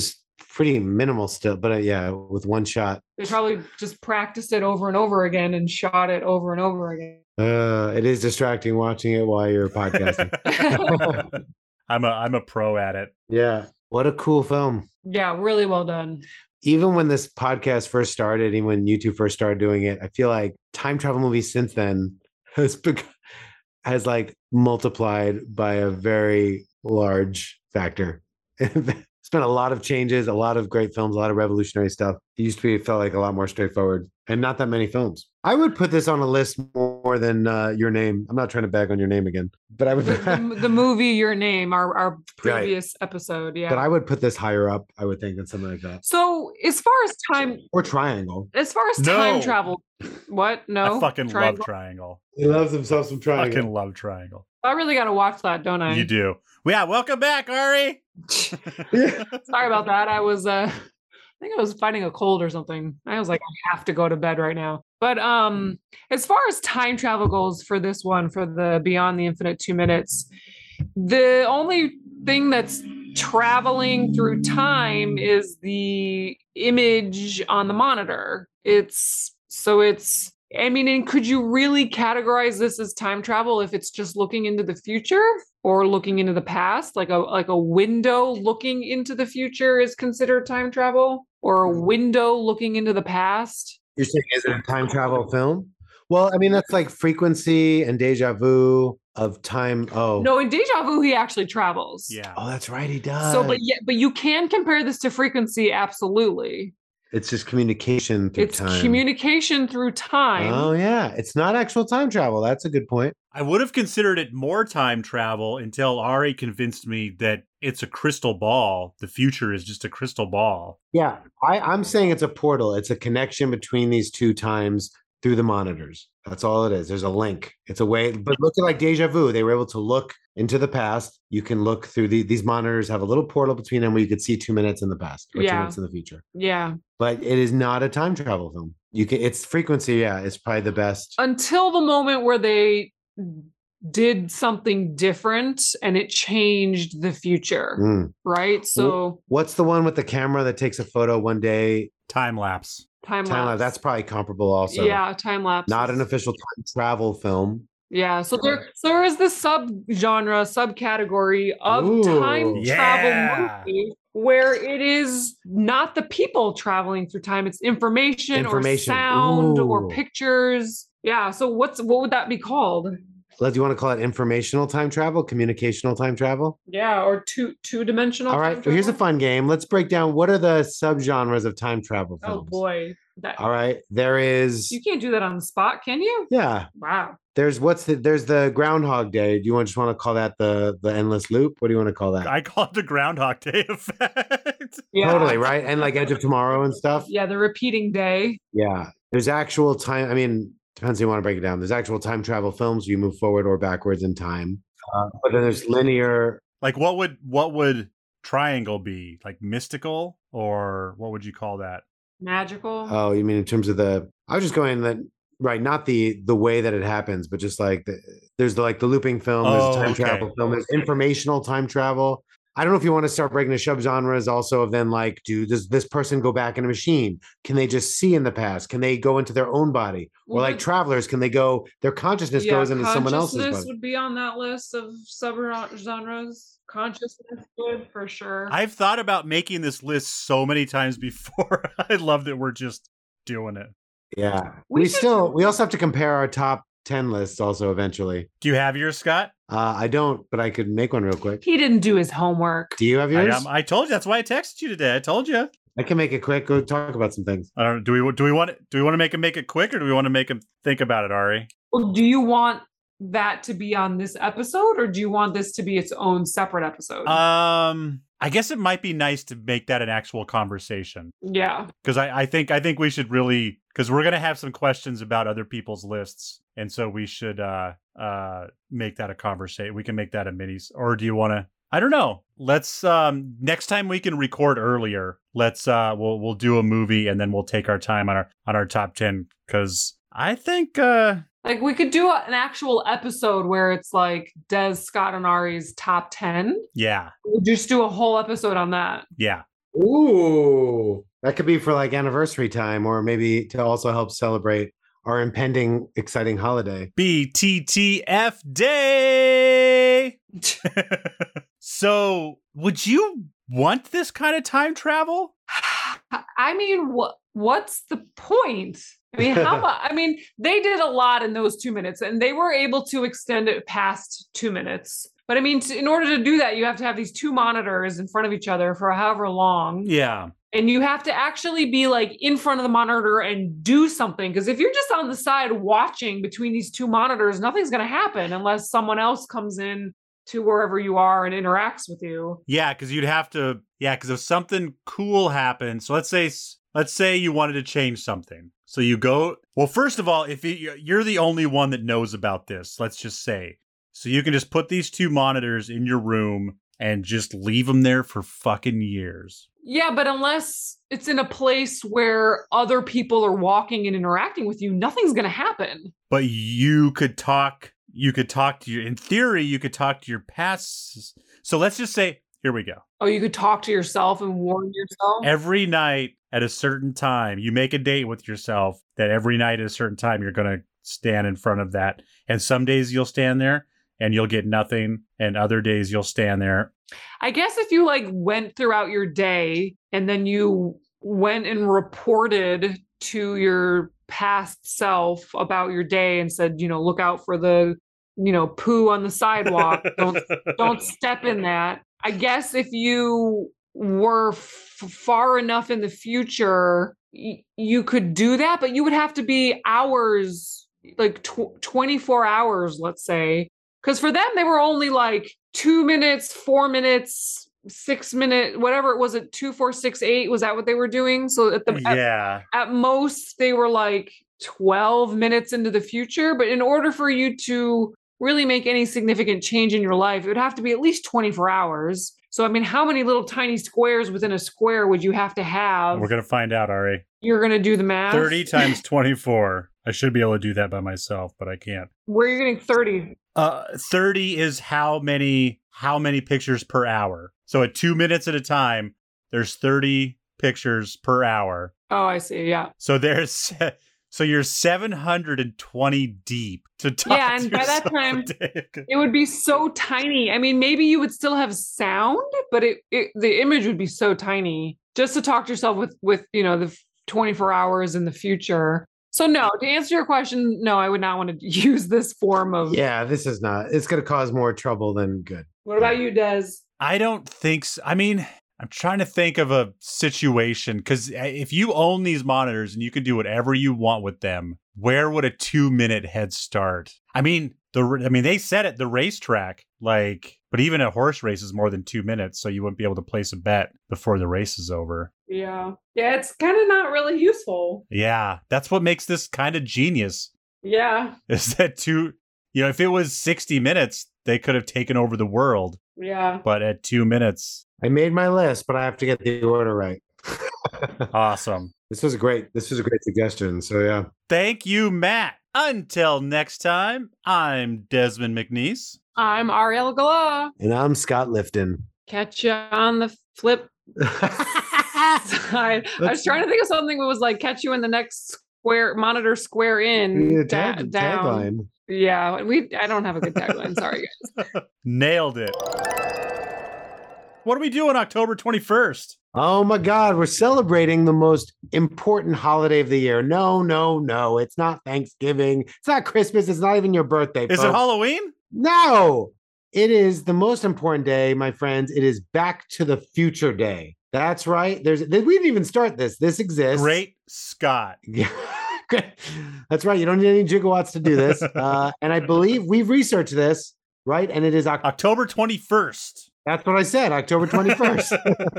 pretty minimal still, but uh, yeah, with one shot. They probably just practiced it over and over again and shot it over and over again. Uh, it is distracting watching it while you're podcasting. I'm a I'm a pro at it. Yeah. What a cool film. Yeah, really well done. Even when this podcast first started, even when YouTube first started doing it, I feel like time travel movies since then has bec- has like multiplied by a very large factor. It's been a lot of changes, a lot of great films, a lot of revolutionary stuff. It used to be, it felt like a lot more straightforward and not that many films. I would put this on a list more than uh, Your Name. I'm not trying to bag on Your Name again, but I would. The, the, the movie Your Name, our, our previous right. episode. Yeah. But I would put this higher up, I would think, than something like that. So as far as time. Or Triangle. As far as no. time travel. What? No. I fucking Triangle? love Triangle. He loves himself some Triangle. I fucking love Triangle. I really got to watch that, don't I? You do. Yeah, welcome back, Ari. Sorry about that. I was, uh, I think I was fighting a cold or something. I was like, I have to go to bed right now. But um, as far as time travel goes for this one, for the Beyond the Infinite Two Minutes, the only thing that's traveling through time is the image on the monitor. It's so it's. I mean, and could you really categorize this as time travel if it's just looking into the future or looking into the past? Like a like a window looking into the future is considered time travel, or a window looking into the past? You're saying is it a time travel film? Well, I mean, that's like Frequency and Deja Vu of time. Oh, no, in Deja Vu, he actually travels. Yeah. Oh, that's right. He does. So, but yeah, but you can compare this to Frequency. Absolutely. It's just communication through it's time. It's communication through time. Oh, yeah. It's not actual time travel. That's a good point. I would have considered it more time travel until Ari convinced me that it's a crystal ball. The future is just a crystal ball. Yeah. I, I'm saying it's a portal. It's a connection between these two times through the monitors. That's all it is. There's a link. It's a way, but look at like Deja Vu. They were able to look into the past. You can look through the, these monitors, have a little portal between them where you could see two minutes in the past or yeah. two minutes in the future. Yeah. But it is not a time travel film. You can, it's Frequency. Yeah. It's probably the best. Until the moment where they did something different and it changed the future. Mm. Right. So what's the one with the camera that takes a photo one day? Time lapse. Time, time lapse. lapse. That's probably comparable also. Yeah, time lapse. Not an official time travel film. Yeah, so there, so there is this sub-genre, subcategory of Ooh, time yeah. travel movie where it is not the people traveling through time; it's information, information. or sound Ooh. or pictures. Yeah. So what's what would that be called? Do you want to call it informational time travel, communicational time travel? Yeah, or two two dimensional. All right, time well, here's a travel? fun game. Let's break down what are the subgenres of time travel films. Oh boy! That, All right, there is. You can't do that on the spot, can you? Yeah. Wow. There's what's the there's the Groundhog Day. Do you want just want to call that the the endless loop? What do you want to call that? I call it the Groundhog Day effect. Yeah. Totally right, and like Edge of Tomorrow and stuff. Yeah, the repeating day. Yeah, there's actual time. I mean. Depends how you want to break it down. There's actual time travel films. You move forward or backwards in time. Uh, but then there's linear. Like what would what would Triangle be? Like mystical, or what would you call that? Magical. Oh, you mean in terms of the? I was just going that right, not the the way that it happens, but just like the, there's the like the looping film. There's Oh, a time okay. travel film. There's informational time travel. I don't know if you want to start breaking the subgenres also of then like, do does this person go back in a machine? Can they just see in the past? Can they go into their own body? Or Well, like the- travelers, can they go, their consciousness yeah, goes into someone else's consciousness body? would be on that list of subgenres. Consciousness would for sure. I've thought about making this list so many times before. I love that we're just doing it. Yeah. We We, should- still, we also have to compare our top ten lists also eventually. Do you have yours, Scott? Uh, I don't, but I could make one real quick. He didn't do his homework. Do you have I, yours? um, I told you. That's why I texted you today. I told you. I can make it quick. Go talk about some things. I don't, do we do we want do we want to make him make it quick, or do we want to make him think about it, Ari? Well, do you want that to be on this episode, or do you want this to be its own separate episode? Um, I guess it might be nice to make that an actual conversation, yeah. because I, I think I think we should really, because we're gonna have some questions about other people's lists, and so we should uh uh make that a conversation. We can make that a mini, or do you want to? I don't know. Let's um next time we can record earlier. Let's uh we'll we'll do a movie and then we'll take our time on our on our top ten, because I think uh Like we could do a- an actual episode where it's like Des, Scott, and Ari's top ten. yeah We'll just do a whole episode on that. yeah Ooh, that could be for like anniversary time, or maybe to also help celebrate our impending exciting holiday. B T T F Day. So, would you want this kind of time travel? I mean, what what's the point? I mean, how much? I mean, they did a lot in those two minutes, and they were able to extend it past two minutes. But I mean, to, in order to do that, you have to have these two monitors in front of each other for however long. Yeah. And you have to actually be like in front of the monitor and do something. Because if you're just on the side watching between these two monitors, nothing's going to happen unless someone else comes in to wherever you are and interacts with you. Yeah, because you'd have to, yeah, because if something cool happens, so let's say, let's say you wanted to change something. So you go, well, first of all, if it, you're the only one that knows about this, let's just say, so you can just put these two monitors in your room and just leave them there for fucking years. Yeah, but unless it's in a place where other people are walking and interacting with you, nothing's going to happen. But you could talk, you could talk to your, in theory, you could talk to your past. So let's just say, here we go. Oh, you could talk to yourself and warn yourself? Every night at a certain time, you make a date with yourself that every night at a certain time, you're going to stand in front of that. And some days you'll stand there and you'll get nothing. And other days you'll stand there. I guess if you like went throughout your day and then you went and reported to your past self about your day and said, you know, look out for the, you know, poo on the sidewalk. Don't don't step in that. I guess if you were f- far enough in the future, y- you could do that, but you would have to be hours, like tw- twenty-four hours, let's say. Because for them, they were only like two minutes, four minutes, six minutes, whatever it was at two, four, six, eight. Was that what they were doing? So at the yeah, at, at most they were like twelve minutes into the future. But in order for you to really make any significant change in your life, it would have to be at least twenty-four hours. So, I mean, how many little tiny squares within a square would you have to have? We're going to find out, Ari. You're going to do the math? thirty times twenty-four. I should be able to do that by myself, but I can't. Where are you getting thirty? Uh, thirty is how many how many pictures per hour. So at two minutes at a time, there's thirty pictures per hour. Oh, I see. Yeah. So there's so you're seven hundred twenty deep to talk. Yeah, and to by that time, today. it would be so tiny. I mean, maybe you would still have sound, but it, it the image would be so tiny just to talk to yourself with with you know the twenty-four hours in the future. So no, to answer your question, no, I would not want to use this form of. Yeah, this is not. It's going to cause more trouble than good. What about you, Des? I don't think so. I mean, I'm trying to think of a situation because if you own these monitors and you can do whatever you want with them, where would a two minute head start? I mean, the I mean, they said it, the racetrack, like, but even a horse race is more than two minutes, so you wouldn't be able to place a bet before the race is over. Yeah. Yeah, it's kind of not really useful. Yeah, that's what makes this kind of genius. Yeah. Is that two, you know, if it was sixty minutes, they could have taken over the world. Yeah. But at two minutes. I made my list, but I have to get the order right. Awesome. This was great. This was a great suggestion. So, yeah. Thank you, Matt. Until next time, I'm Desmond McNeese. I'm Ariel Gala. And I'm Scott Lifton. Catch you on the flip side. I was trying to think of something that was like catch you in the next square monitor square in Yeah, da- tag, down. tagline. Yeah, we. I don't have a good tagline. Sorry, guys. Nailed it. What do we do on October twenty-first? Oh my God, we're celebrating the most important holiday of the year. No, no, no. It's not Thanksgiving. It's not Christmas. It's not even your birthday. Is folks. it Halloween? No, it is the most important day, my friends. It is Back to the Future Day. That's right. There's we didn't even start this. This exists. Great Scott. Yeah. That's right. You don't need any gigawatts to do this. Uh, and I believe we've researched this, right? And it is Oct- October twenty-first. That's what I said, October twenty-first.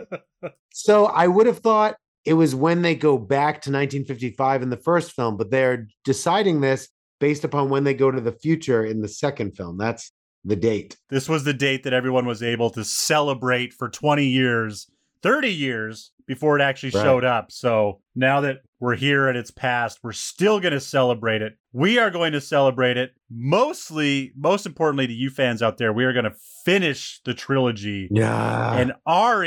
So I would have thought it was when they go back to nineteen fifty-five in the first film, but they're deciding this based upon when they go to the future in the second film. That's the date. This was the date that everyone was able to celebrate for twenty years, thirty years before it actually Right. showed up. So now that we're here and it's past, we're still going to celebrate it. We are going to celebrate it mostly, most importantly to you fans out there, we are going to finish the trilogy. Yeah. And Ari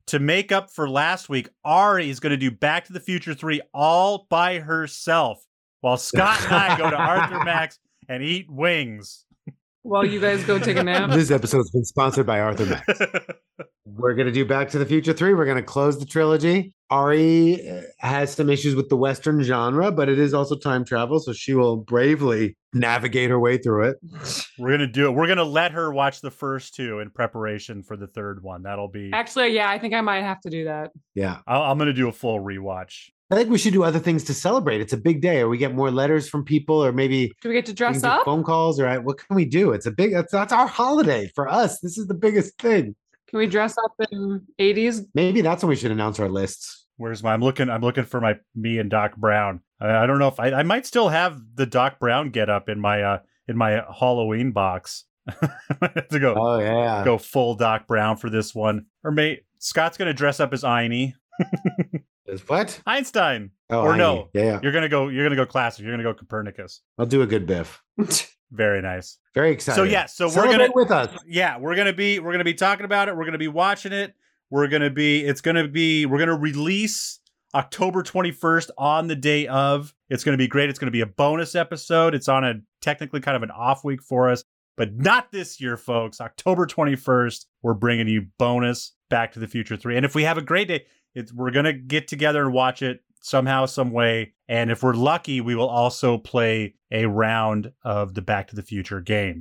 to make up for last week, Ari is going to do Back to the Future three all by herself, while Scott and I go to Arthur Max and eat wings. While you guys go take a nap. This episode's been sponsored by Arthur Max. We're going to do Back to the Future three. We're going to close the trilogy. Ari has some issues with the Western genre, but it is also time travel, so she will bravely navigate her way through it. We're going to do it. We're going to let her watch the first two in preparation for the third one. That'll be... Actually, yeah, I think I might have to do that. Yeah. I'll, I'm going to do a full rewatch. I think we should do other things to celebrate. It's a big day, or we get more letters from people, or maybe do we get to dress we can up? get phone calls, or what can we do? It's a big. That's that's our holiday for us. This is the biggest thing. Can we dress up in eighties? Maybe that's when we should announce our lists. Where's my? I'm looking. I'm looking for my me and Doc Brown. I, I don't know if I. I might still have the Doc Brown get up in my uh in my Halloween box. to go. Oh yeah. Go full Doc Brown for this one, or may Scott's gonna dress up as Einie. Is what? Einstein. Oh, or Einie. no. Yeah, yeah. You're gonna go. You're gonna go classic. You're gonna go Copernicus. I'll do a good Biff. Very nice. Very excited. So yeah. So Celebrate we're gonna with us. Yeah, we're gonna be. We're gonna be talking about it. We're gonna be watching it. We're gonna be. It's gonna be. We're gonna release October twenty-first on the day of. It's gonna be great. It's gonna be a bonus episode. It's on a technically kind of an off week for us, but not this year, folks. October twenty-first, we're bringing you bonus Back to the Future three. And if we have a great day, it's, we're going to get together and watch it somehow, some way. And if we're lucky, we will also play a round of the Back to the Future game.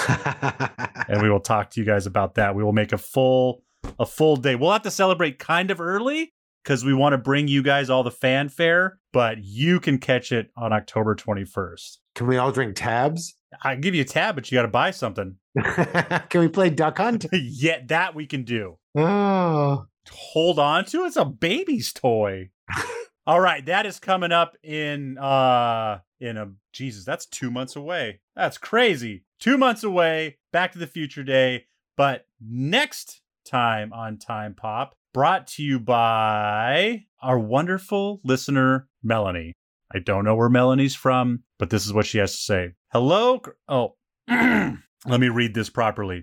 And we will talk to you guys about that. We will make a full, a full day. We'll have to celebrate kind of early because we want to bring you guys all the fanfare, but you can catch it on October twenty-first. Can we all drink tabs? I can give you a tab, but you got to buy something. Can we play Duck Hunt? Yeah, that we can do. Oh. Hold on to it. It's a baby's toy. All right, that is coming up in uh in a Jesus, that's two months away. That's crazy. Two months away, Back to the Future Day. But next time on Time Pop, brought to you by our wonderful listener, Melanie. I don't know where Melanie's from, but this is what she has to say. Hello. Cr- Oh, let me read this properly.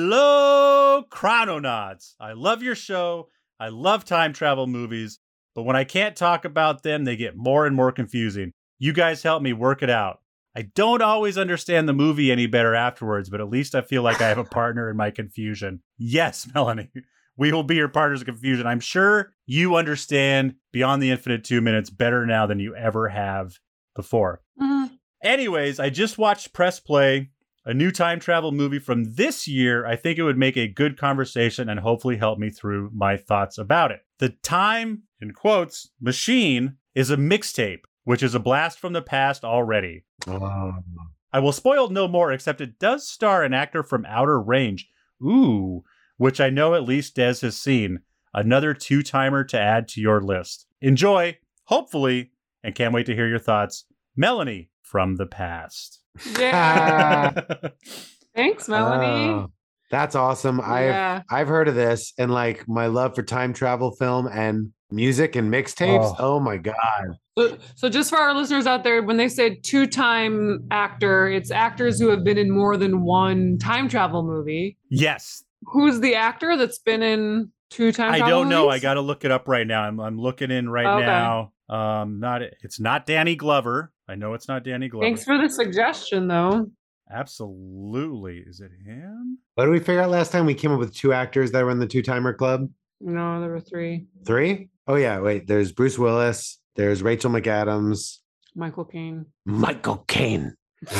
Hello, Chrononauts. I love your show. I love time travel movies, but when I can't talk about them, they get more and more confusing. You guys help me work it out. I don't always understand the movie any better afterwards, but at least I feel like I have a partner in my confusion. Yes, Melanie. We will be your partners in confusion. I'm sure you understand Beyond the Infinite Two Minutes better now than you ever have before. Mm-hmm. Anyways, I just watched Press Play, a new time travel movie from this year. I think it would make a good conversation and hopefully help me through my thoughts about it. The Time, in quotes, Machine is a mixtape, which is a blast from the past already. Oh. I will spoil no more, except it does star an actor from Outer Range. Ooh. Which I know at least Des has seen. Another two-timer to add to your list. Enjoy, hopefully, and can't wait to hear your thoughts. Melanie from the past. Yeah. Thanks, Melanie. Oh, that's awesome. Yeah. I've I've heard of this, and like my love for time travel film and music and mixtapes. Oh. Oh my God. So, so just for our listeners out there, when they say two-time actor, it's actors who have been in more than one time travel movie. Yes. Who's the actor that's been in two time I travel don't know. I movies? got to look it up right now. I'm I'm looking in right Okay. now. Um, not it's not Danny Glover. I know it's not Danny Glover. Thanks for the suggestion, though. Absolutely. Is it him? What did we figure out last time? We came up with two actors that were in the two timer club. No, there were three. Three? Oh yeah. Wait. There's Bruce Willis. There's Rachel McAdams. Michael Caine. Michael Caine.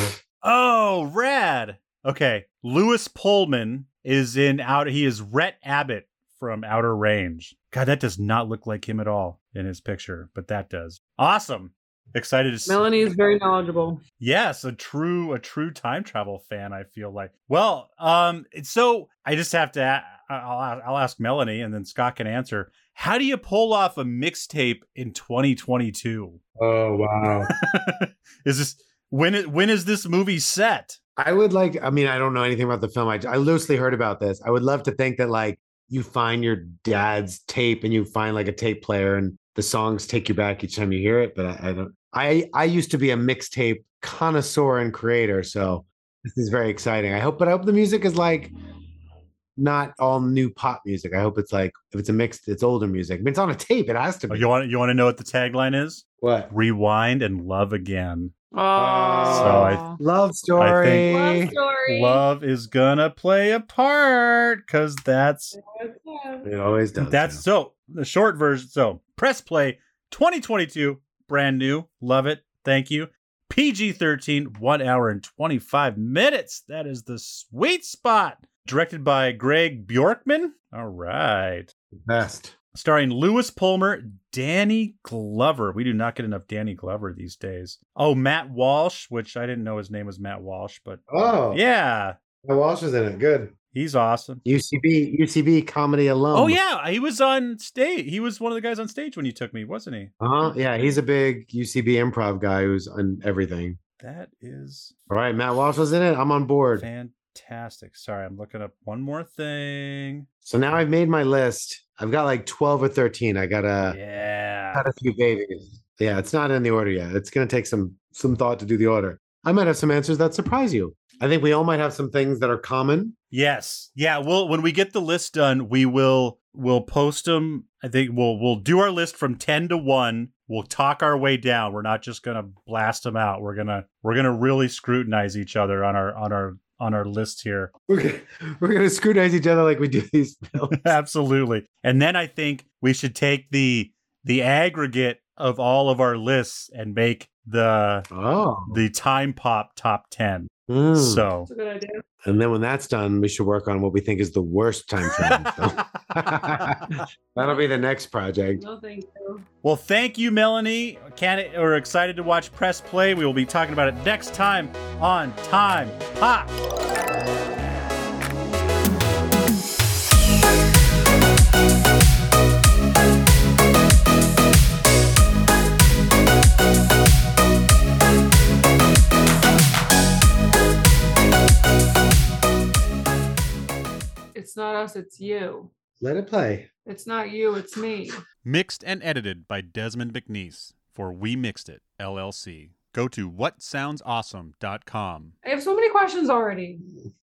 Oh, rad. Okay. Lewis Pullman is in out. He is Rhett Abbott from Outer Range. God, that does not look like him at all in his picture, but that does. Awesome. Excited to see. Melanie is very knowledgeable. Yes, a true a true time travel fan, I feel like. Well, um so I just have to a- I'll I'll ask Melanie and then Scott can answer. How do you pull off a mixtape in twenty twenty-two? Oh wow. Is this when it when is this movie set? I would like, I mean, I don't know anything about the film. I, I loosely heard about this. I would love to think that like you find your dad's tape and you find like a tape player and the songs take you back each time you hear it. But I, I don't, I, I used to be a mixtape connoisseur and creator. So this is very exciting. I hope, but I hope the music is like not all new pop music. I hope it's like if it's a mixed, it's older music. I mean, it's on a tape. It has to Oh, be. you want you want to know what the tagline is? What? Rewind and love again. Oh, So I- Love story. love story. Love is gonna play a part because that's It always does. that's yeah. so the short version. So press play twenty twenty-two, brand new. Love it. Thank you. P G thirteen, one hour and twenty-five minutes. That is the sweet spot. Directed by Greg Bjorkman. All right. Best. Starring Lewis Palmer, Danny Glover. We do not get enough Danny Glover these days. Oh, Matt Walsh, which I didn't know his name was Matt Walsh, but Oh, yeah, Matt Walsh was in it. Good. he's awesome. U C B, U C B comedy alum. Oh, yeah, he was on stage. He was one of the guys on stage when you took me, wasn't he? Uh-huh. Yeah, he's a big U C B improv guy who's on everything. That is All right, Matt Walsh was in it. I'm on board. fantastic. Sorry, I'm looking up one more thing. So now I've made my list. I've got like twelve or thirteen. I gotta Yeah. got a few babies. Yeah, it's not in the order yet. It's gonna take some some thought to do the order. I might have some answers that surprise you. I think we all might have some things that are common. Yes. Yeah. Well, when we get the list done, we will we'll post them. I think we'll we'll do our list from ten to one. We'll talk our way down. We're not just gonna blast them out. We're gonna we're gonna really scrutinize each other on our on our on our list here. We're gonna, we're gonna scrutinize each other like we do these films. Absolutely. And then I think we should take the the aggregate of all of our lists and make the Oh. the Time Pop top ten. Mm. So That's a good idea. And then when that's done, we should work on what we think is the worst time travel film. That'll be the next project. No, thank you. well, thank you, Melanie. Can or excited to watch Press Play. We will be talking about it next time on Time Pop. It's not us, it's you. Let it play. It's not you, it's me. Mixed and edited by Desmond McNeese for We Mixed It, L L C. Go to what sounds awesome dot com. I have so many questions already.